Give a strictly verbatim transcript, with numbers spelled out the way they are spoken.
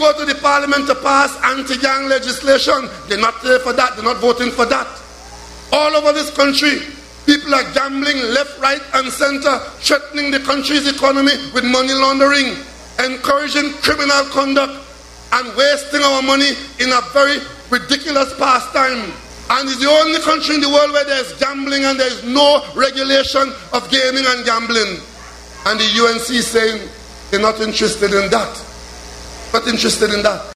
go to the parliament to pass anti-gang legislation, they're not there for that, they're not voting for that. All over this country, people are gambling left, right, and center, threatening the country's economy with money laundering, encouraging criminal conduct, and wasting our money in a very ridiculous pastime. And it's the only country in the world where there's gambling and there's no regulation of gaming and gambling. And the U N C is saying they're not interested in that. Not interested in that.